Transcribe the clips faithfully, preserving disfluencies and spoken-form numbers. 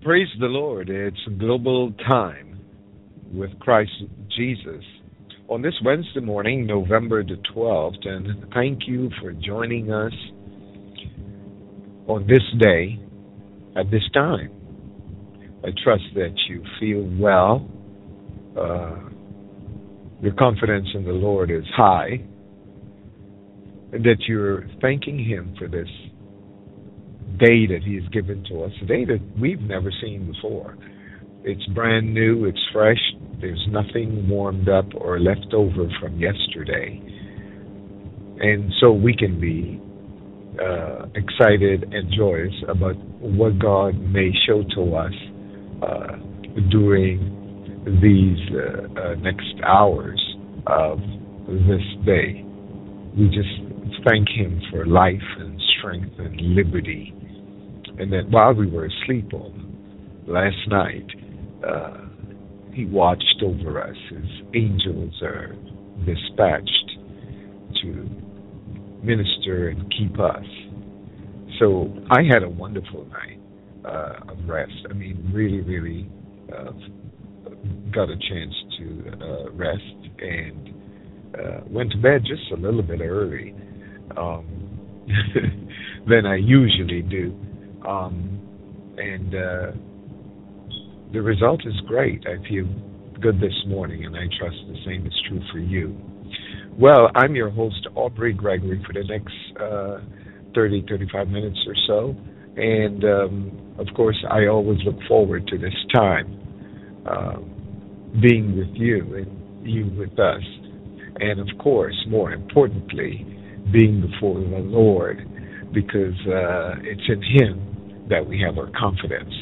Praise the Lord. It's global time with Christ Jesus on this Wednesday morning, November the twelfth. And thank you for joining us on this day at this time. I trust that you feel well. Uh, your confidence in the Lord is high, and that you're thanking Him for this day that He has given to us, a day that we've never seen before. It's brand new, it's fresh, there's nothing warmed up or left over from yesterday. And so we can be uh, excited and joyous about what God may show to us uh, during these uh, uh, next hours of this day. We just thank Him for life and strength and liberty. And that while we were asleep on last night, uh, He watched over us. His angels are dispatched to minister and keep us. So I had a wonderful night uh, of rest. I mean, really, really uh, got a chance to uh, rest and uh, went to bed just a little bit early um, than I usually do. Um, and uh, the result is great. I feel good this morning, and I trust the same is true for you. Well, I'm your host, Aubrey Gregory, for the next uh, thirty, thirty-five minutes or so. And, um, of course, I always look forward to this time, uh, being with you and you with us. And, of course, more importantly, being before the Lord, because uh, it's in Him that we have our confidence.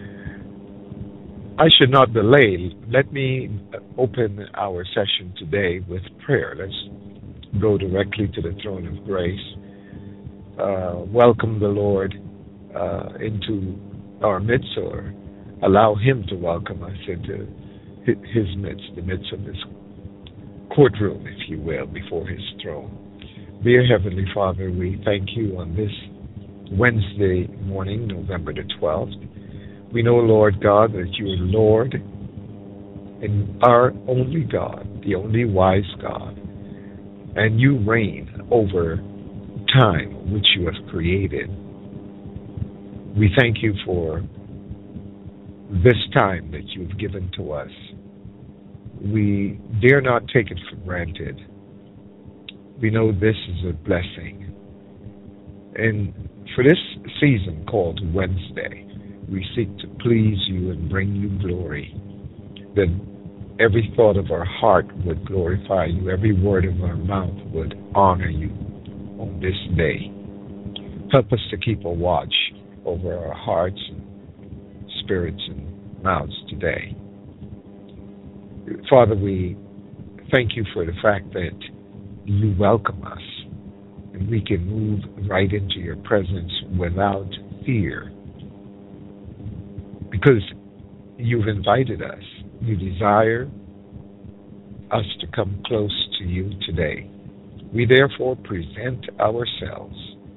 I should not delay. Let me open our session today with prayer. Let's go directly to the throne of grace. Uh, welcome the Lord uh, into our midst, or allow Him to welcome us into His midst, the midst of His courtroom, if you will, before His throne. Dear Heavenly Father, we thank you on this Wednesday morning, November the twelfth. We know, Lord God, that you are Lord and our only God, the only wise God, and you reign over time which you have created. We thank you for this time that you've given to us. We dare not take it for granted. We know this is a blessing. And for this season called Wednesday, we seek to please you and bring you glory, that every thought of our heart would glorify you, every word of our mouth would honor you on this day. Help us to keep a watch over our hearts and spirits and mouths today. Father, we thank you for the fact that you welcome us, and we can move right into your presence without fear, because you've invited us. You desire us to come close to you today. We therefore present ourselves,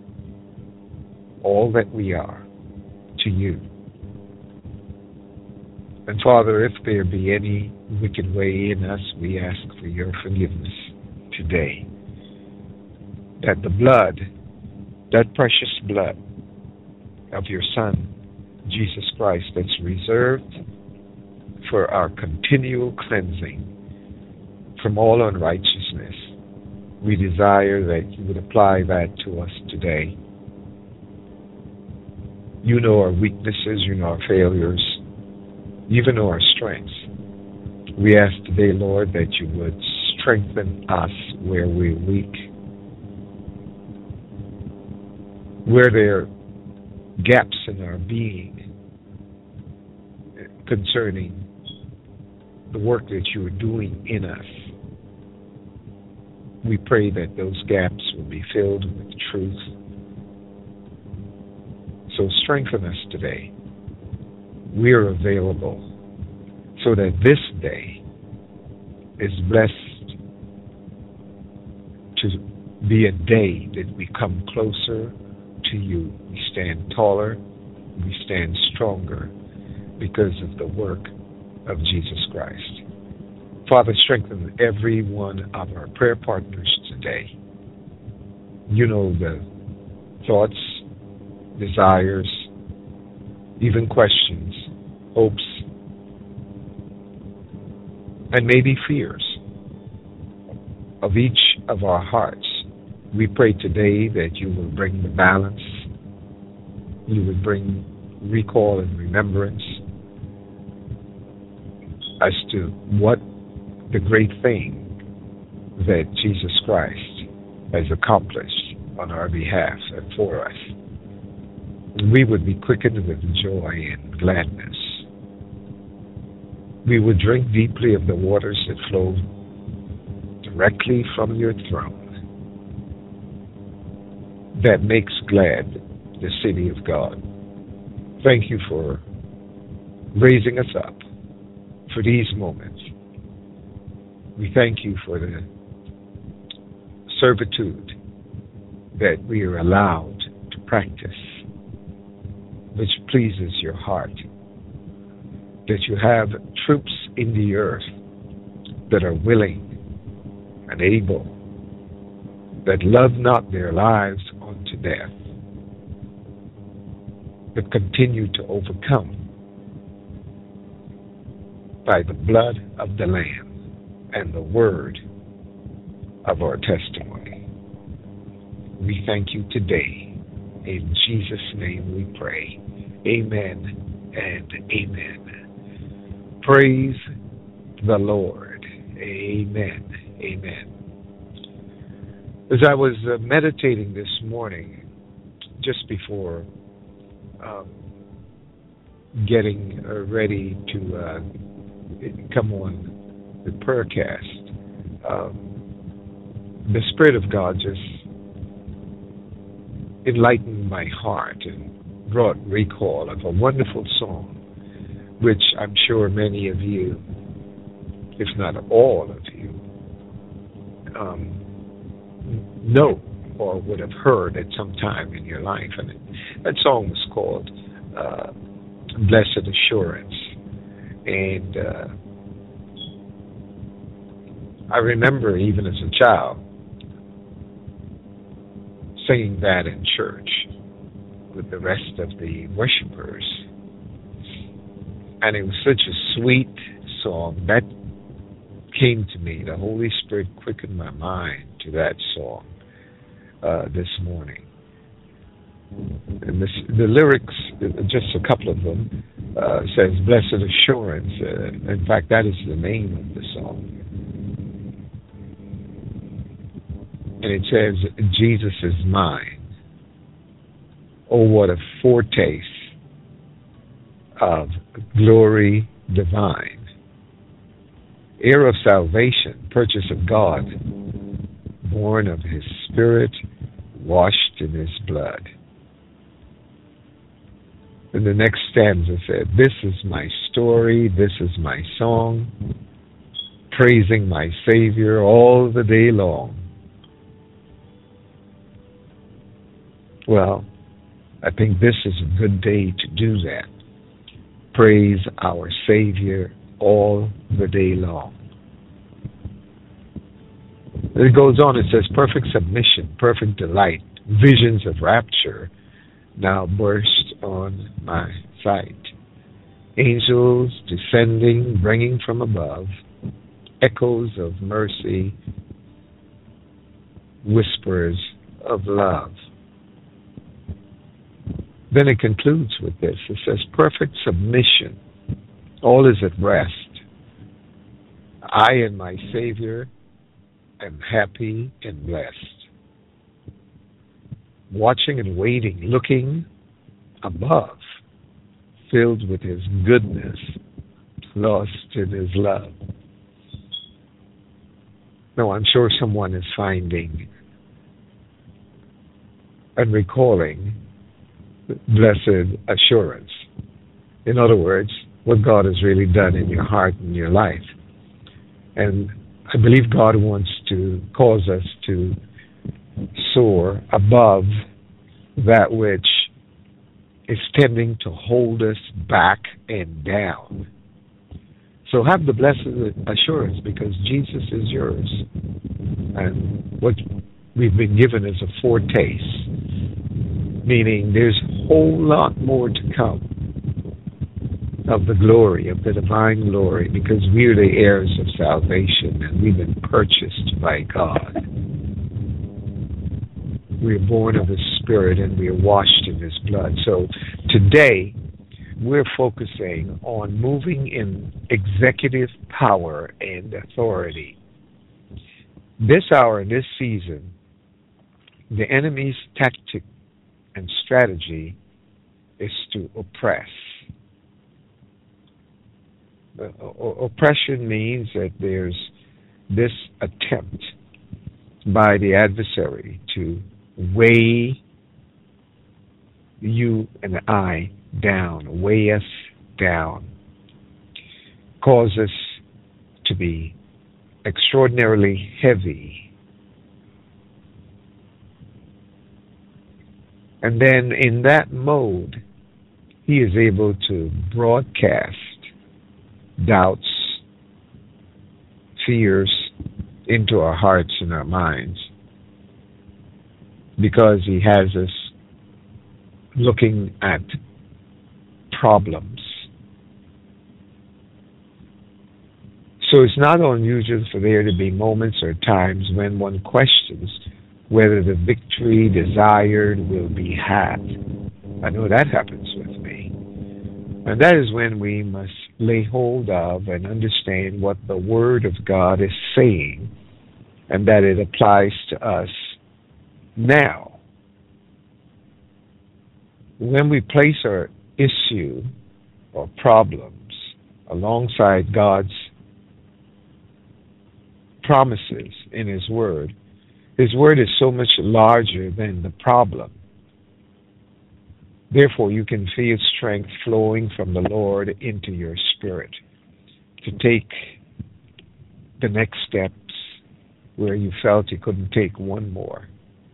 all that we are, to you. And Father, if there be any wicked way in us, we ask for your forgiveness today. That the blood, that precious blood of your Son, Jesus Christ, that's reserved for our continual cleansing from all unrighteousness, we desire that you would apply that to us today. You know our weaknesses, you know our failures, you even know our strengths. We ask today, Lord, that you would strengthen us where we're weak, where there are gaps in our being concerning the work that you are doing in us. We pray that those gaps will be filled with truth. So strengthen us today. We are available so that this day is blessed to be a day that we come closer to you. We stand taller, we stand stronger, because of the work of Jesus Christ. Father, strengthen every one of our prayer partners today. You know the thoughts, desires, even questions, hopes, and maybe fears of each of our hearts. We pray today that you will bring the balance, you will bring recall and remembrance as to what the great thing that Jesus Christ has accomplished on our behalf and for us. We would be quickened with joy and gladness. We would drink deeply of the waters that flow directly from your throne that makes glad the city of God. Thank you for raising us up for these moments. We thank you for the servitude that we are allowed to practice, which pleases your heart, that you have troops in the earth that are willing and able, that love not their lives unto death, but continue to overcome by the blood of the Lamb and the word of our testimony. We thank you today. In Jesus' name we pray. Amen and amen. Praise the Lord. Amen. Amen. As I was uh, meditating this morning, just before um, getting uh, ready to uh, come on the Prayercast, um, the Spirit of God just enlightened my heart and brought recall of a wonderful song, which I'm sure many of you, if not all of you, um, know or would have heard at some time in your life. And it, that song was called uh, Blessed Assurance. And uh, I remember even as a child singing that in church with the rest of the worshipers. And it was such a sweet song that came to me. The Holy Spirit quickened my mind to that song uh, this morning. And this, the lyrics, just a couple of them, uh, says Blessed Assurance. Uh, in fact, that is the name of the song. And it says, Jesus is mine. Oh, what a foretaste of glory divine. Heir of salvation, purchase of God, born of his Spirit, washed in his blood. And the next stanza said, this is my story, this is my song, praising my Savior all the day long. Well, I think this is a good day to do that. Praise our Savior all the day long. It goes on, it says, perfect submission, perfect delight, visions of rapture now burst on my sight. Angels descending, bringing from above, echoes of mercy, whispers of love. Then it concludes with this. It says, perfect submission, all is at rest. I and my Savior am happy and blessed. Watching and waiting, looking above, filled with his goodness, lost in his love. Now, I'm sure someone is finding and recalling blessed assurance. In other words, what God has really done in your heart and your life. And I believe God wants to cause us to soar above that which is tending to hold us back and down. So have the blessed assurance, because Jesus is yours. And what we've been given is a foretaste, meaning there's a whole lot more to come of the glory, of the divine glory, because we're the heirs of salvation and we've been purchased by God. We are born of His Spirit and we are washed in His blood. So today, we're focusing on moving in executive power and authority. This hour, this season, the enemy's tactic and strategy is to oppress. Uh, oppression means that there's this attempt by the adversary to weigh you and I down, weigh us down, cause us to be extraordinarily heavy. And then in that mode, he is able to broadcast doubts, fears into our hearts and our minds, because he has us looking at problems. So it's not unusual for there to be moments or times when one questions whether the victory desired will be had. I know that happens with me. And that is when we must lay hold of and understand what the Word of God is saying, and that it applies to us now. When we place our issue or problems alongside God's promises in His Word, His Word is so much larger than the problem. Therefore, you can feel strength flowing from the Lord into your spirit to take the next steps where you felt you couldn't take one more.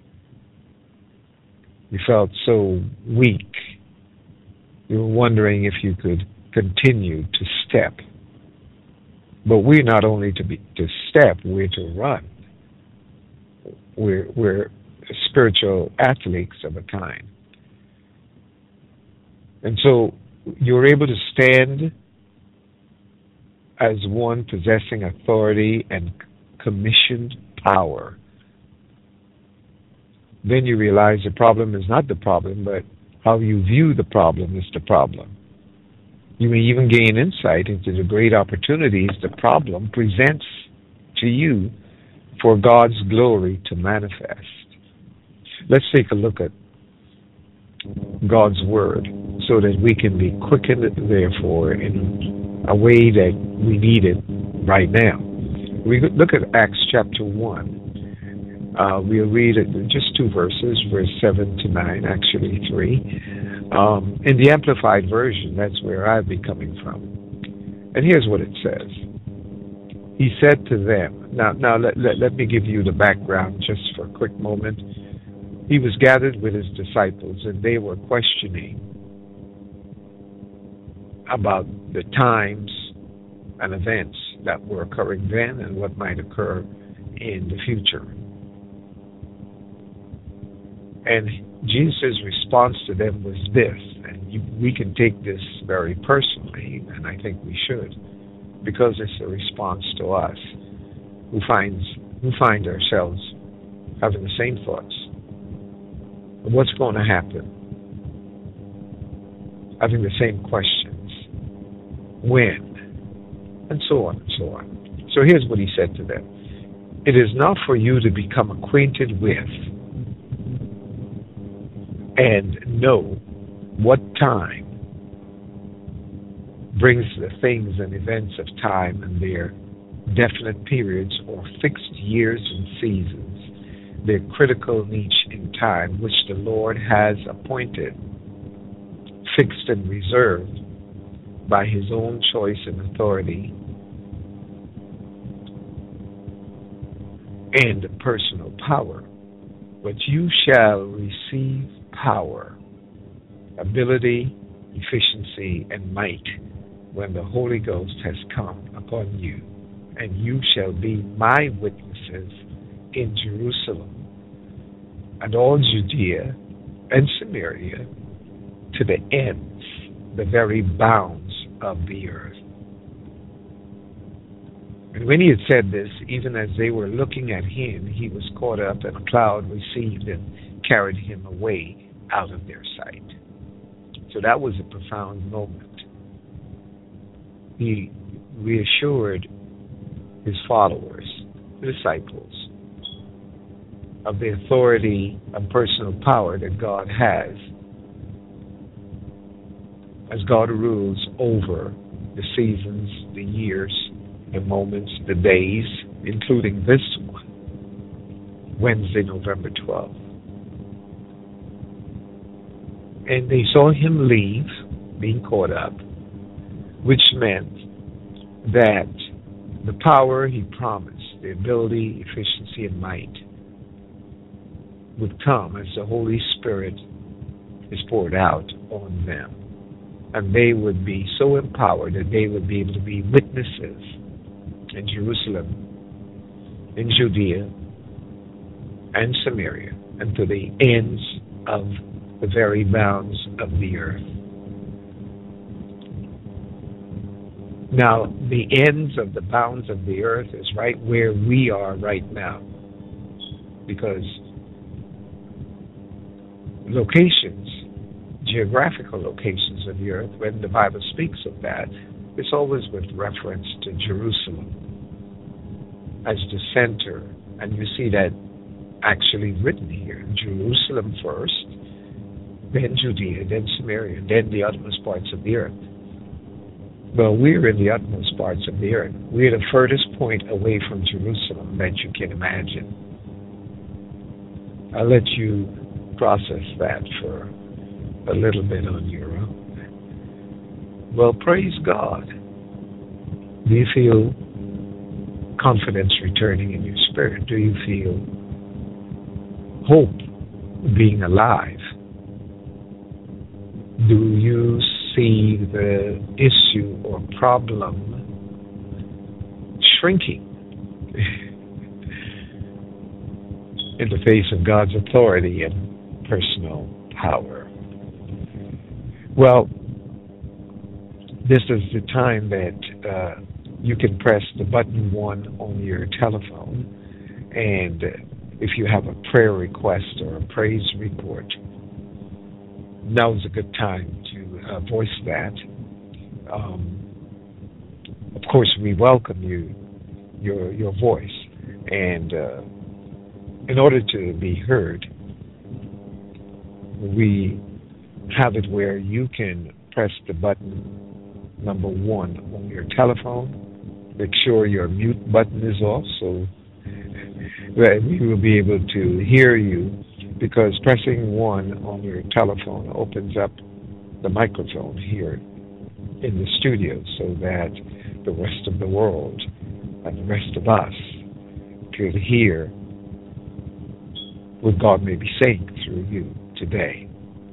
You felt so weak. You were wondering if you could continue to step. But we're not only to be to step, we're to run. We're, we're spiritual athletes of a kind. And so you're able to stand as one possessing authority and commissioned power. Then you realize the problem is not the problem, but how you view the problem is the problem. You may even gain insight into the great opportunities the problem presents to you for God's glory to manifest. Let's take a look at God's Word so that we can be quickened, therefore, in a way that we need it right now. We look at Acts chapter one. Uh, we'll read it, just two verses, verse seven to nine, actually three. Um, in the Amplified Version, that's where I've been coming from. And here's what it says. He said to them, now, now let, let, let me give you the background just for a quick moment. He was gathered with his disciples, and they were questioning about the times and events that were occurring then and what might occur in the future. And Jesus' response to them was this, and you, we can take this very personally, and I think we should, because it's a response to us who finds who find ourselves having the same thoughts. What's going to happen? Having the same questions. When? And so on and so on. So here's what he said to them. It is not for you to become acquainted with and know what time brings the things and events of time and their definite periods or fixed years and seasons, their critical niche in time, which the Lord has appointed, fixed and reserved by His own choice and authority and personal power. But you shall receive power ability, efficiency, and might when the Holy Ghost has come upon you. And you shall be my witnesses in Jerusalem and all Judea and Samaria to the ends, the very bounds of the earth. And when he had said this, even as they were looking at him, he was caught up, and a cloud received and carried him away out of their sight. So that was a profound moment. He reassured his followers, the disciples, of the authority and personal power that God has as God rules over the seasons, the years, the moments, the days, including this one, Wednesday, November twelfth. And they saw him leave, being caught up, which meant that the power he promised, the ability, efficiency, and might would come as the Holy Spirit is poured out on them. And they would be so empowered that they would be able to be witnesses in Jerusalem, in Judea, and Samaria, and to the ends of the very bounds of the earth. Now, the ends of the bounds of the earth is right where we are right now, because locations, geographical locations of the earth, when the Bible speaks of that, it's always with reference to Jerusalem as the center, and you see that actually written here. Jerusalem first, then Judea, then Samaria, then the utmost parts of the earth. Well, we're in the utmost parts of the earth. We're the furthest point away from Jerusalem that you can imagine. I'll let you process that for a little bit on your own. Well, praise God. Do you feel confidence returning in your spirit? Do you feel hope being alive? Do you see the issue or problem shrinking in the face of God's authority and personal power? Well, this is the time that uh, you can press the button one on your telephone, and if you have a prayer request or a praise report, now's a good time to uh, voice that. Um, of course, we welcome you, your your voice, and uh, in order to be heard, we have it where you can press the button number one on your telephone. Make sure your mute button is off so that we will be able to hear you, because pressing one on your telephone opens up the microphone here in the studio so that the rest of the world and the rest of us could hear what God may be saying through you today.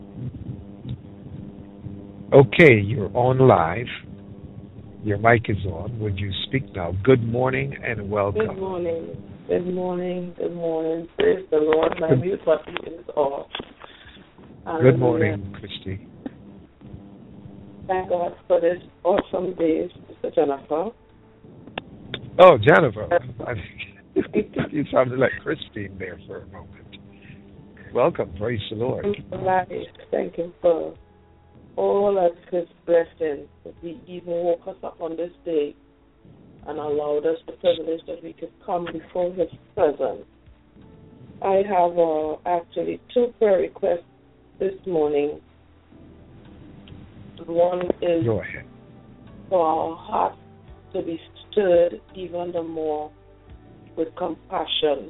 Okay, you're on live. Your mic is on. Would you speak now? Good morning and welcome. Good morning. Good morning. Good morning. Praise the Lord. My mute button is off. Good morning, Christy. Thank God for this awesome day, Sister Jennifer. Oh, Jennifer. You sounded like Christine there for a moment. Welcome. Praise the Lord. Thank you for life. Thank Him for all of His blessings. That He even woke us up on this day and allowed us the privilege that we could come before His presence. I have uh, actually two prayer requests this morning. One is Go ahead. for our hearts to be stirred even the more with compassion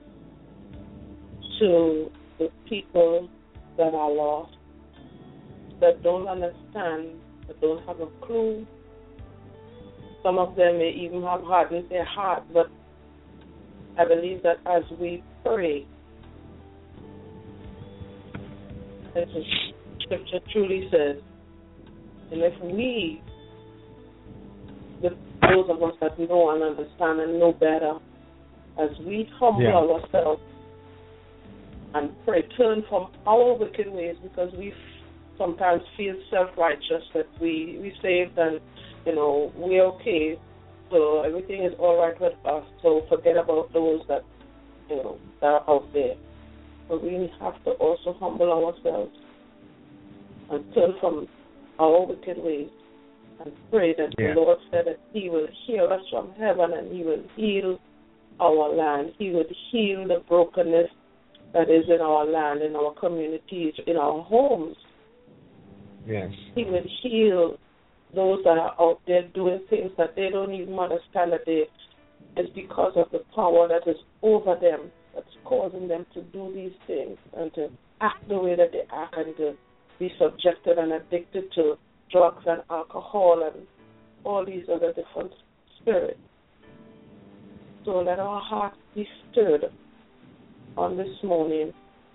to the people that are lost, that don't understand, that don't have a clue. Some of them may even have hardened their heart, but I believe that as we pray, it is scripture truly says, and if we, the, those of us that know and understand and know better, as we humble Yeah. ourselves and pray, turn from our wicked ways, because we sometimes feel self-righteous that we we saved and, you know, we're okay, so everything is all right with us, so forget about those that, you know, that are out there. But we have to also humble ourselves and turn from our wicked ways and pray that Yeah. the Lord said that He will hear us from heaven and He will heal our land. He will heal the brokenness that is in our land, in our communities, in our homes. Yes. He will heal those that are out there doing things that they don't even understand that they, it's because of the power that is over them that's causing them to do these things and to act the way that they act and to be subjected and addicted to drugs and alcohol and all these other different spirits. So let our hearts be stirred on this morning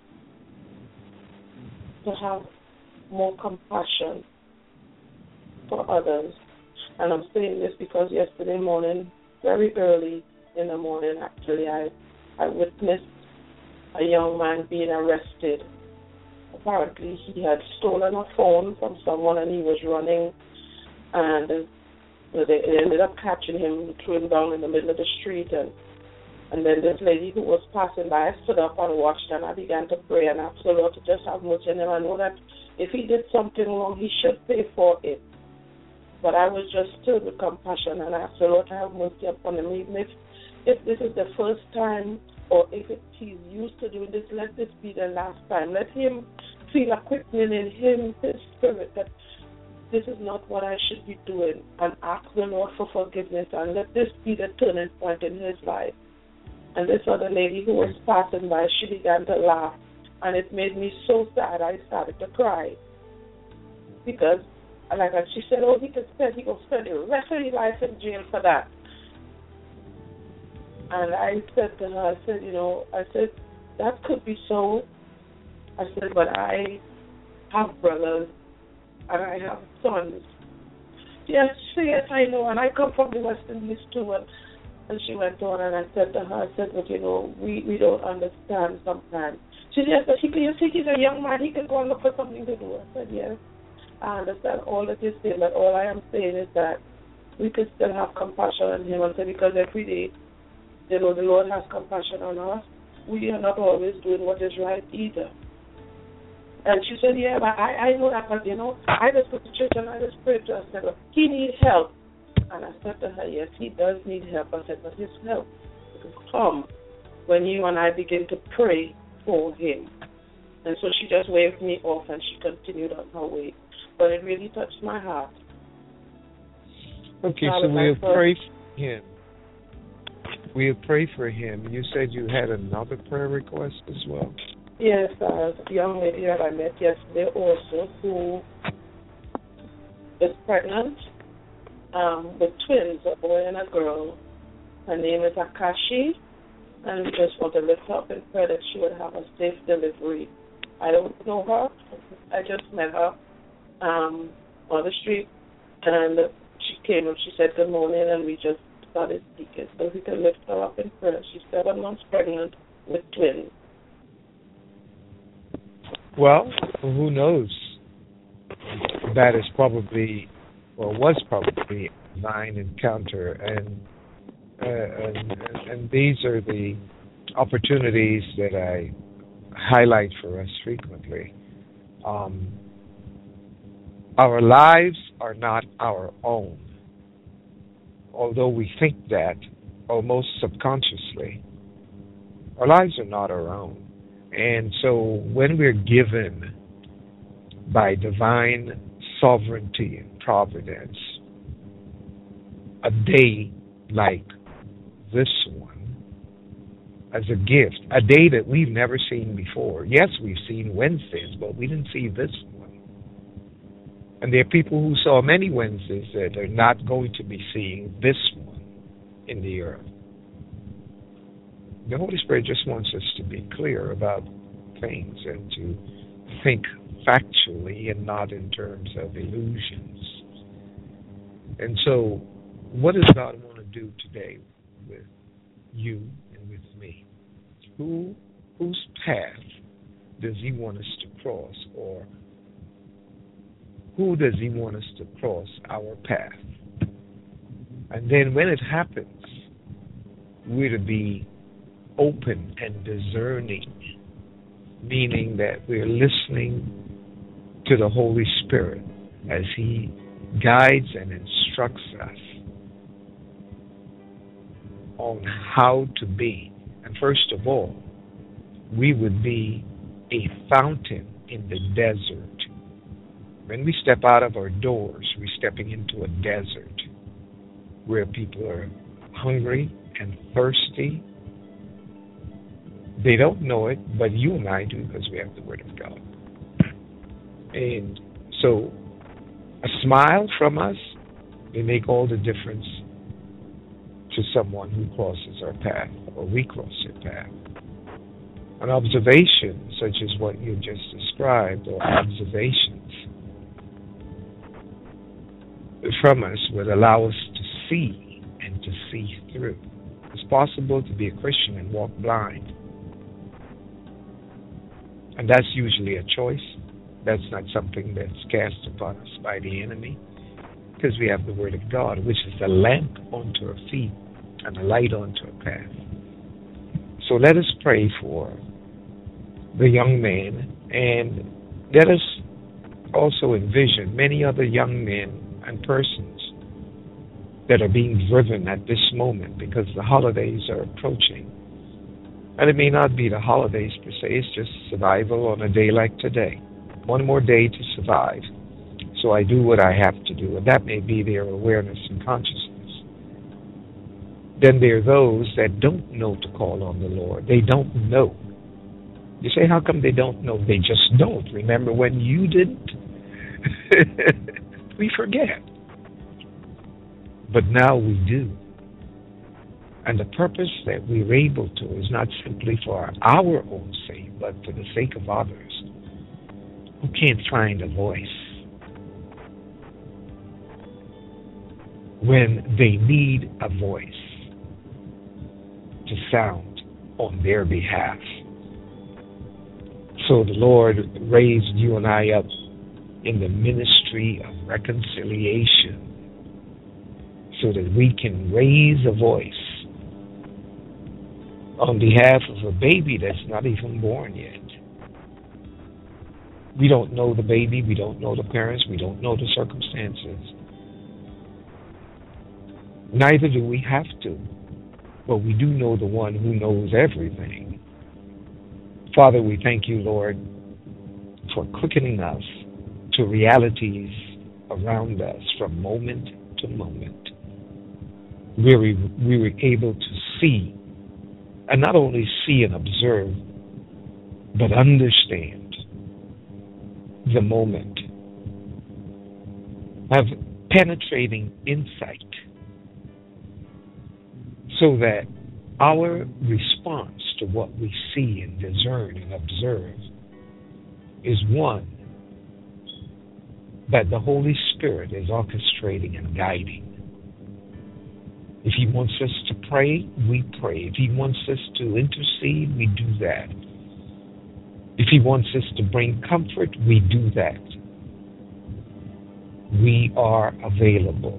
to have more compassion for others. And I'm saying this because yesterday morning, very early in the morning, actually, I, I witnessed a young man being arrested. Apparently, he had stolen a phone from someone and he was running, and uh, they ended up catching him, threw him down in the middle of the street, and and then this lady who was passing by stood up and watched, and I began to pray and ask the Lord to just have mercy on him. I know that if he did something wrong, he should pay for it. But I was just stirred with compassion and I asked the Lord to have mercy upon him. Even if, if this is the first time or if it, he's used to doing this, let this be the last time. Let him feel a quickening in him, his spirit, that this is not what I should be doing, and ask the Lord for forgiveness, and let this be the turning point in his life. And this other lady who was passing by, she began to laugh, and it made me so sad I started to cry. Because, like she said, oh, he could spend, he could spend the rest of his life in jail for that. And I said to her, I said, you know, I said, that could be so. I said, but I have brothers, and I have sons. Yes, yes, I know, and I come from the West Indies too, and And she went on, and I said to her, I said, but you know, we, we don't understand sometimes. She said, but he, you think he's a young man, he can go and look for something to do. I said, yes, I understand all that you're saying, but all I am saying is that we can still have compassion on him, and say, because every day, you know, the Lord has compassion on us. We are not always doing what is right either. And she said, yeah, but I, I know that, but you know, I just go to church and I just pray to her. I said, well, he needs help. And I said to her, yes, he does need help. I said, but his help will come when you and I begin to pray for him. And so she just waved me off and she continued on her way. But it really touched my heart. Okay, so we'll pray for him. We'll pray for him. You said you had another prayer request as well? Yes, uh, a young lady that I met yesterday also who is pregnant. Um, with twins, a boy and a girl. Her name is Akashi, and we just want to lift her up in prayer that she would have a safe delivery. I don't know her. I just met her um, on the street, and she came and she said good morning, and we just started speaking. So we can lift her up in prayer. She's seven months pregnant with twins. Well, who knows? That is probably... Well, was probably a divine encounter, and, uh, and and these are the opportunities that I highlight for us frequently. Um, our lives are not our own, although we think that almost subconsciously. Our lives are not our own, and so when we're given by divine sovereignty and providence a day like this one as a gift, a day that we've never seen before. Yes, we've seen Wednesdays, but we didn't see this one. And there are people who saw many Wednesdays that are not going to be seeing this one in the earth. The Holy Spirit just wants us to be clear about things and to think factually and not in terms of illusions. And so, what does God want to do today with you and with me? Who, whose path does He want us to cross, or who does He want us to cross our path? And then when it happens, we're to be open and discerning, meaning that we're listening to the Holy Spirit as He guides and instructs us on how to be. And first of all, we would be a fountain in the desert. When we step out of our doors, we're stepping into a desert where people are hungry and thirsty. They don't know it, but you and I do, because we have the Word of God. And so a smile from us may make all the difference to someone who crosses our path, or we cross their path. An observation such as what you just described, or observations from us, would allow us to see and to see through. It's possible to be a Christian and walk blind. And that's usually a choice. That's not something that's cast upon us by the enemy, because we have the Word of God, which is a lamp unto our feet and a light unto our path. So let us pray for the young man, and let us also envision many other young men and persons that are being driven at this moment, because the holidays are approaching. And it may not be the holidays per se, it's just survival on a day like today. One more day to survive. So I do what I have to do, and that may be their awareness and consciousness. Then there are those that don't know to call on the Lord. They don't know. You say, how come they don't know? They just don't. Remember when you didn't? We forget. But now we do. And the purpose that we're able to is not simply for our own sake, but for the sake of others who can't find a voice when they need a voice to sound on their behalf. So the Lord raised you and I up in the ministry of reconciliation so that we can raise a voice on behalf of a baby that's not even born yet. We don't know the baby, we don't know the parents, we don't know the circumstances. Neither do we have to, but we do know the one who knows everything. Father, we thank you, Lord, for quickening us to realities around us from moment to moment, where we, we were able to see, and not only see and observe, but understand the moment, have penetrating insight, so that our response to what we see and discern and observe is one that the Holy Spirit is orchestrating and guiding. If He wants us to pray, we pray. If He wants us to intercede, we do that. If He wants us to bring comfort, we do that. We are available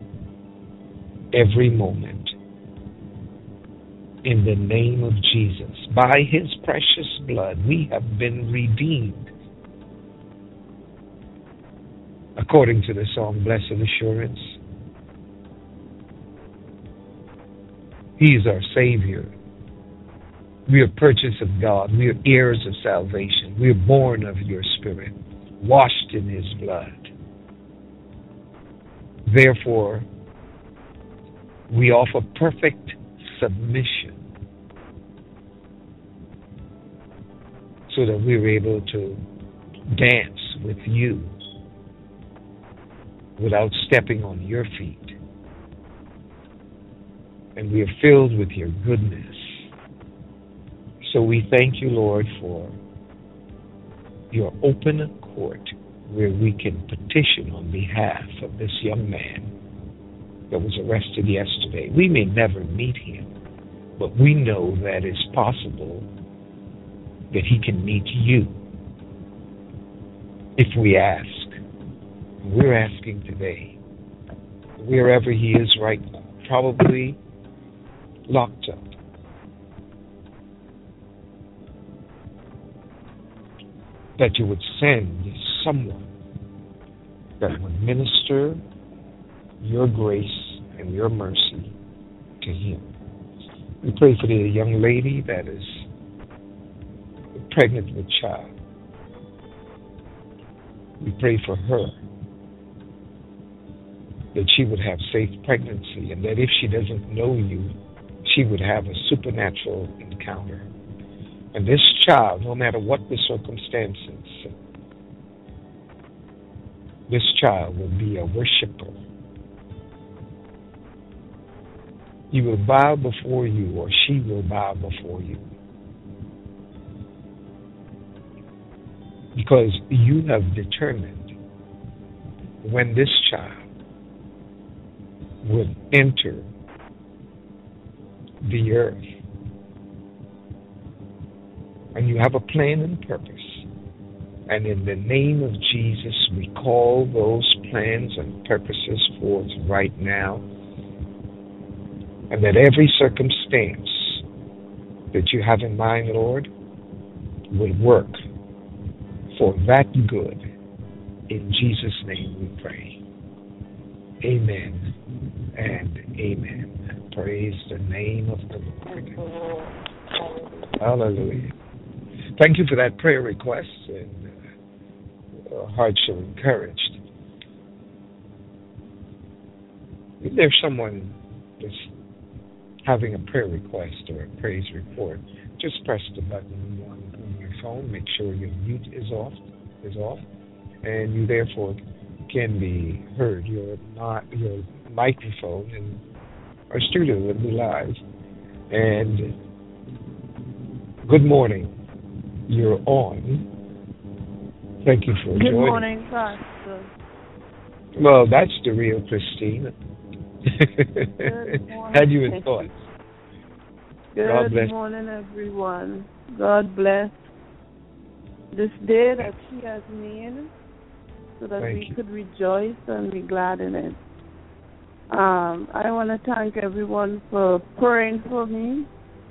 every moment. In the name of Jesus, by His precious blood, we have been redeemed. According to the song, Blessed Assurance, He is our Savior. We are purchased of God. We are heirs of salvation. We are born of your Spirit, washed in His blood. Therefore, we offer perfect submission so that we're able to dance with you without stepping on your feet. And we are filled with your goodness. So we thank you, Lord, for your open court where we can petition on behalf of this young man that was arrested yesterday. We may never meet him, but we know that it's possible that he can meet you if we ask. We're asking today, wherever he is right now, probably locked up, that you would send someone that would minister your grace and your mercy to him. We pray for the young lady that is pregnant with child. We pray for her that she would have safe pregnancy, and that if she doesn't know you, she would have a supernatural encounter. And this child, no matter what the circumstances, this child will be a worshiper. He will bow before you, or she will bow before you. Because you have determined when this child would enter the earth. And you have a plan and purpose. And in the name of Jesus, we call those plans and purposes forth right now. And that every circumstance that you have in mind, Lord, will work for that good. In Jesus' name we pray. Amen and amen. Praise the name of the Lord. Hallelujah. Thank you for that prayer request, and uh, our hearts are encouraged. If there's someone that's having a prayer request or a praise report, just press the button on, on your phone. Make sure your mute is off, is off, and you therefore can be heard. Your not your microphone in our studio will be live. And good morning. You're on. Thank you for Good joining. Good morning, Pastor. Well, that's the real Christina. Good morning. Had you in thoughts? Good God bless. morning, everyone. God bless this day that He has made, so that Thank we you. could rejoice and be glad in it. Um, I want to thank everyone for praying for me.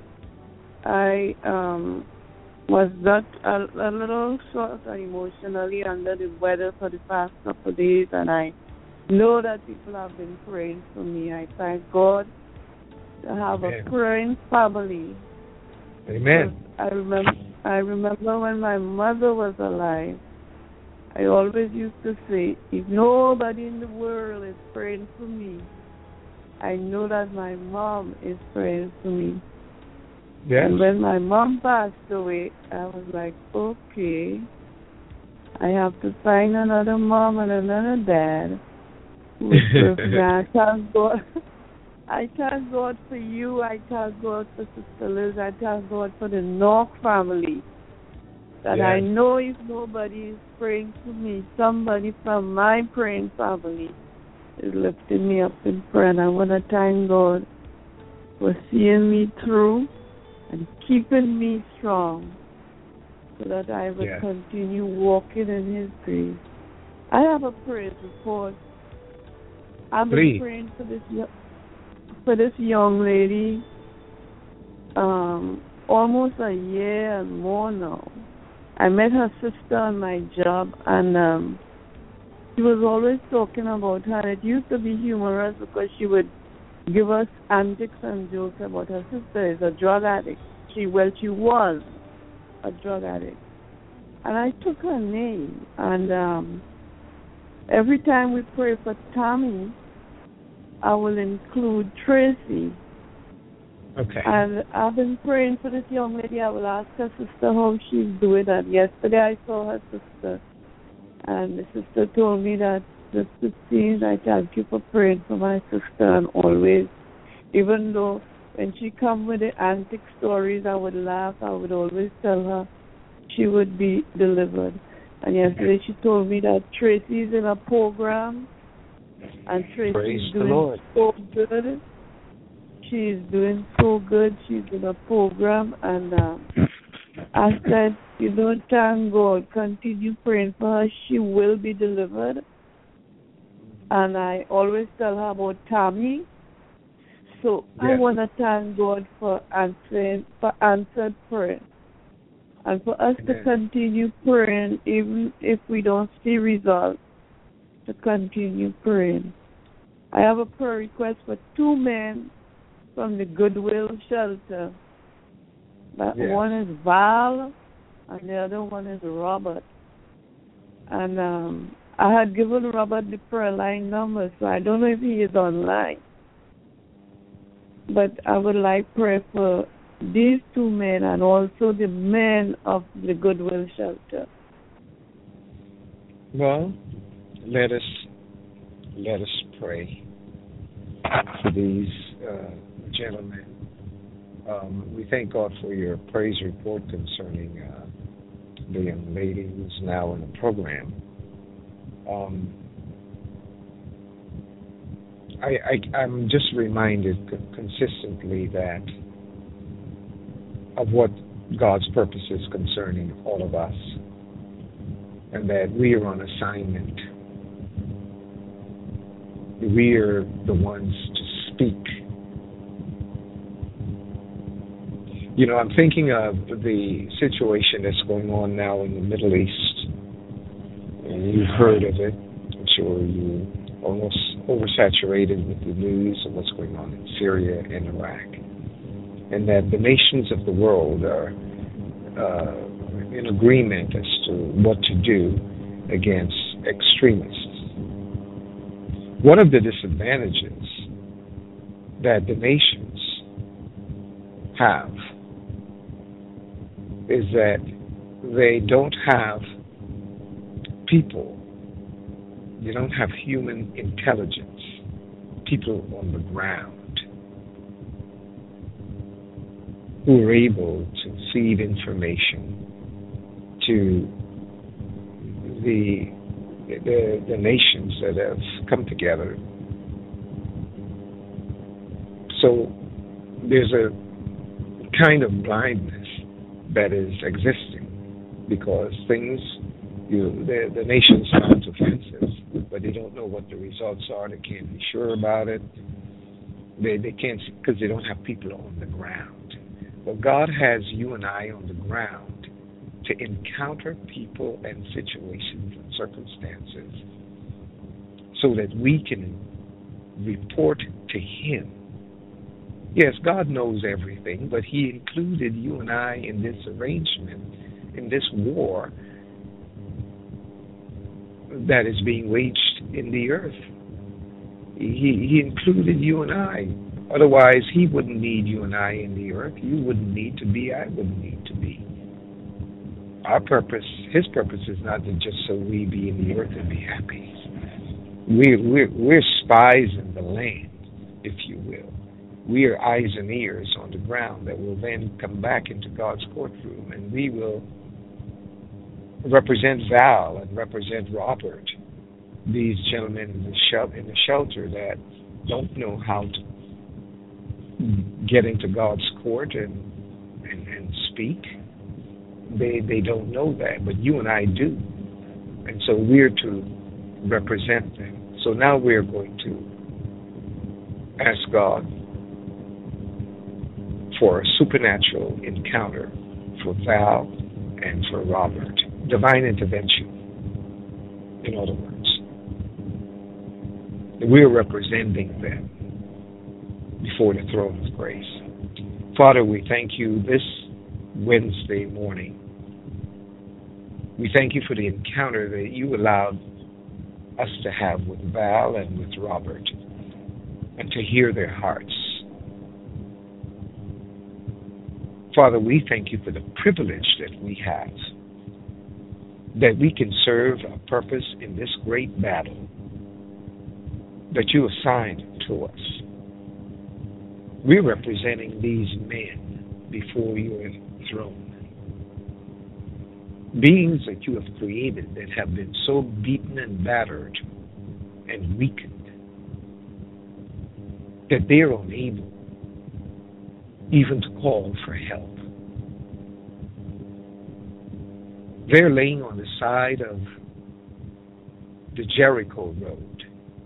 I um, was not a, a little sort of emotionally under the weather for the past couple of days, and I know that people have been praying for me. I thank God to have Amen. a praying family. Amen. I remember, I remember when my mother was alive, I always used to say, if nobody in the world is praying for me, I know that my mom is praying for me. Yes. And when my mom passed away, I was like, okay, I have to find another mom and another dad who is praying for me. I thank God. I thank God for you. I thank God for Sister Liz. I thank God for the Knock family. That yes. I know if nobody is praying for me, somebody from my praying family is lifting me up in prayer. And I want to thank God for seeing me through and keeping me strong so that I will yes. continue walking in His grace. I have a praise report. I've been Please. praying for this for this young lady um, almost a year and more now. I met her sister on my job, and um, she was always talking about her. And it used to be humorous because she would give us antics and jokes about her sister is a drug addict. She, well, she was a drug addict. And I took her name, and um, every time we pray for Tommy, I will include Tracy. Okay. And I've been praying for this young lady. I will ask her sister how she's doing. And yesterday I saw her sister, and the sister told me that, Sister Steve, I thank you for praying for my sister, and always, even though when she come with the antic stories, I would laugh. I would always tell her she would be delivered. And yesterday she told me that Tracy's in a program, and Praise Tracy's the doing Lord. so good. She's doing so good. She's in a program, and um, I said, you know, thank God, continue praying for her. She will be delivered. And I always tell her about Tammy. So I Yes. want to thank God for answering, for answered prayer. And for us to Amen. continue praying, even if we don't see results, to continue praying. I have a prayer request for two men from the Goodwill Shelter. That Yes. one is Val, and the other one is Robert. And um, I had given Robert the prayer line number, so I don't know if he is online. But I would like prayer for these two men and also the men of the Goodwill Shelter. Well, let us let us pray for these uh, gentlemen. Um, we thank God for your praise report concerning uh, the young lady who's now in the program. Um, I, I, I'm just reminded consistently that of what God's purpose is concerning all of us, and that we are on assignment. We are the ones to speak. You know, I'm thinking of the situation that's going on now in the Middle East. And you've heard of it. I'm sure you almost oversaturated with the news of what's going on in Syria and Iraq. And that the nations of the world are uh, in agreement as to what to do against extremists. One of the disadvantages that the nations have is that they don't have people, they don't have human intelligence, people on the ground who are able to feed information to the the, the nations that have come together. So there's a kind of blindness that is existing because things, you know, the, the nations sound offensive, but they don't know what the results are. They can't be sure about it. They they can't, because they don't have people on the ground. But God has you and I on the ground to encounter people and situations and circumstances so that we can report to Him. Yes, God knows everything, but He included you and I in this arrangement, in this war that is being waged in the earth. He, he included you and I. Otherwise, He wouldn't need you and I in the earth. You wouldn't need to be, I wouldn't need to be. Our purpose, His purpose is not to just so we be in the earth and be happy. We're, we're, we're spies in the land, if you will. We are eyes and ears on the ground that will then come back into God's courtroom, and we will represent Val and represent Robert, these gentlemen in the, shel- in the shelter that don't know how to get into God's court and, and, and speak. They they don't know that, but you and I do. And so we're to represent them. So now we're going to ask God for a supernatural encounter for Val and for Robert. Divine intervention, in other words. We're representing them before the throne of grace. Father, we thank you this Wednesday morning. We thank you for the encounter that you allowed us to have with Val and with Robert, and to hear their hearts. Father, we thank you for the privilege that we have, that we can serve a purpose in this great battle that you assigned to us. We're representing these men before your throne. beings that you have created that have been so beaten and battered and weakened that they're unable even to call for help. They're laying on the side of the Jericho road,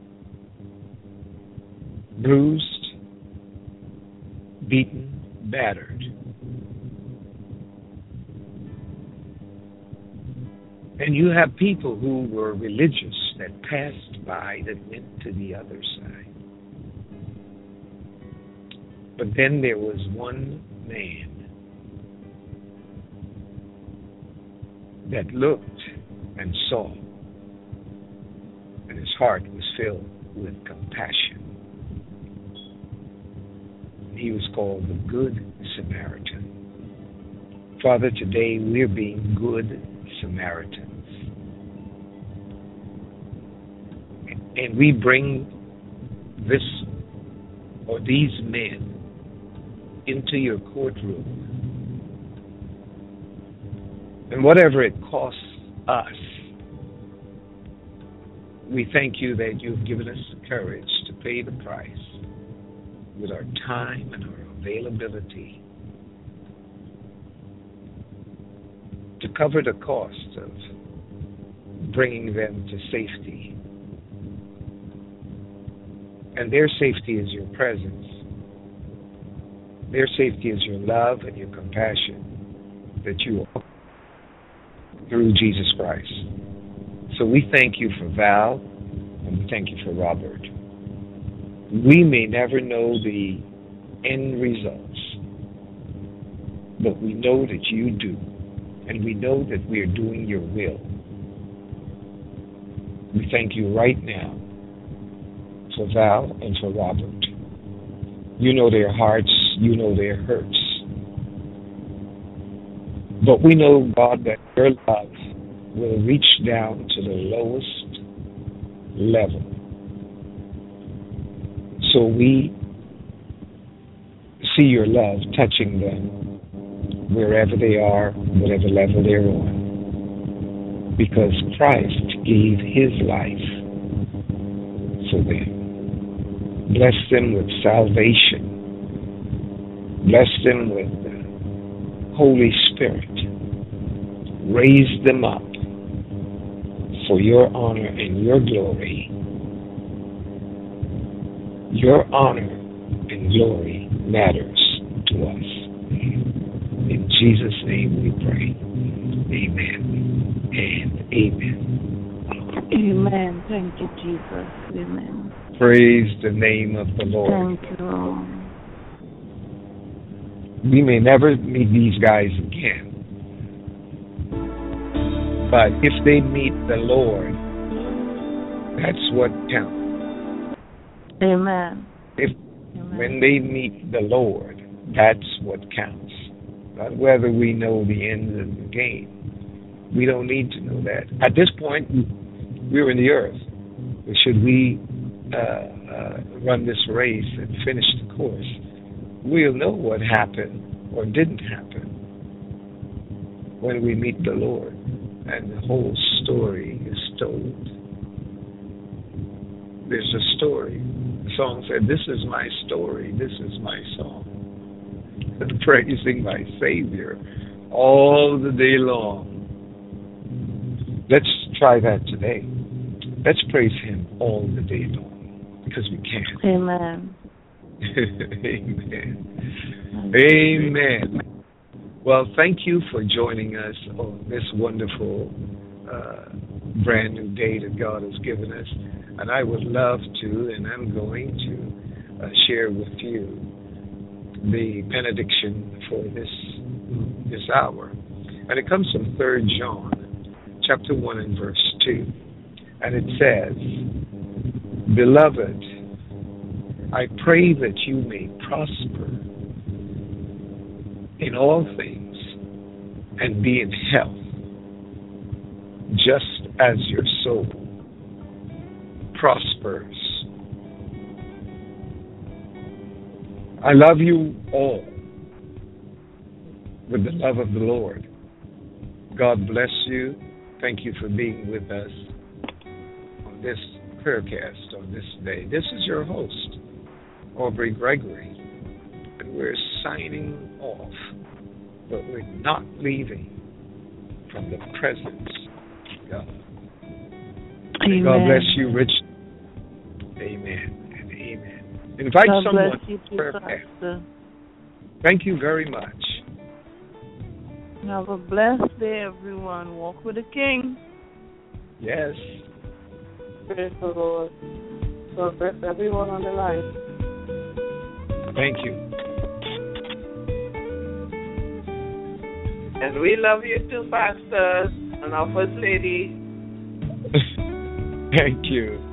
bruised, beaten, battered. And you have people who were religious that passed by that went to the other side. But then there was one man that looked and saw, and his heart was filled with compassion. He was called the Good Samaritan. Father, today we're being good Samaritans. And we bring this or these men into your courtroom. And whatever it costs us, we thank you that you've given us the courage to pay the price with our time and our availability to cover the cost of bringing them to safety. And their safety is your presence. Their safety is your love and your compassion that you offer through Jesus Christ. So we thank you for Val, and we thank you for Robert. We may never know the end results, but we know that you do, and we know that we are doing your will. We thank you right now for Val and for Robert. You know their hearts, you know their hurts. But we know, God, that your love will reach down to the lowest level. So we see your love touching them wherever they are, whatever level they're on. Because Christ gave his life for them. Bless them with salvation. Bless them with the Holy Spirit. Raise them up for your honor and your glory. Your honor and glory matters to us. In Jesus' name we pray. Amen and amen. Amen. Thank you, Jesus. Amen. Praise the name of the Lord. Thank you, Lord. We may never meet these guys again. But if they meet the Lord, that's what counts. Amen. If Amen. When they meet the Lord, that's what counts. Not whether we know the end of the game. We don't need to know that. At this point, we're in the earth. Should we uh, uh, run this race and finish the course, we'll know what happened or didn't happen when we meet the Lord. And the whole story is told. There's a story. The song said, "This is my story, this is my song." And praising my Savior all the day long. Let's try that today. Let's praise him all the day long, because we can. Amen. Amen. Amen. Well, thank you for joining us on this wonderful uh, brand new day that God has given us. And I would love to, and I'm going to uh, share with you the benediction for this this hour. And it comes from Third John, chapter one and verse two. And it says, "Beloved, I pray that you may prosper in all things and be in health, just as your soul prospers." I love you all with the love of the Lord. God bless you. Thank you for being with us on this prayercast on this day. This is your host, Aubrey Gregory, and we're signing off, but we're not leaving from the presence of God. Amen. God bless you, Rich. Amen and amen. Invite God someone bless you to too, prayer Pastor. cast. Thank you very much. Have a blessed day, everyone. Walk with the King. Yes. Praise the Lord. God bless everyone on the line. Thank you. And we love you too, Pastor, and our First Lady. Thank you.